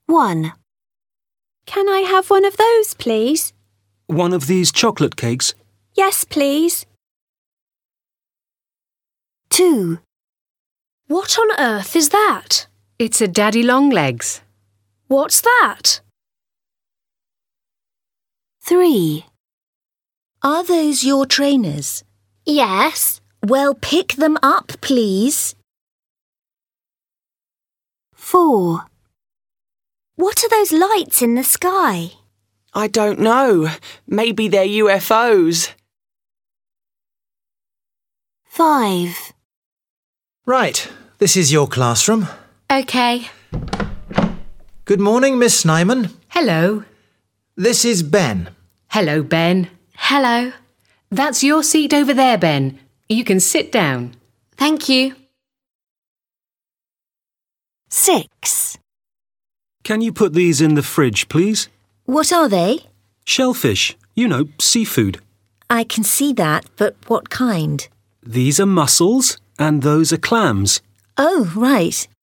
1. Can I have one of those, please? One of these chocolate cakes? Yes, please. 2. What on earth is that? It's a Daddy Longlegs. What's that? 3. Are those your trainers? Yes. Well, pick them up, please. 4. What are those lights in the sky? I don't know. Maybe they're UFOs. 5. Right, this is your classroom. OK. Good morning, Miss Snyman. Hello. This is Ben. Hello, Ben. Hello. That's your seat over there, Ben. You can sit down. Thank you. 6. Can you put these in the fridge, please? What are they? Shellfish. You know, seafood. I can see that, but what kind? These are mussels and those are clams. Oh, right.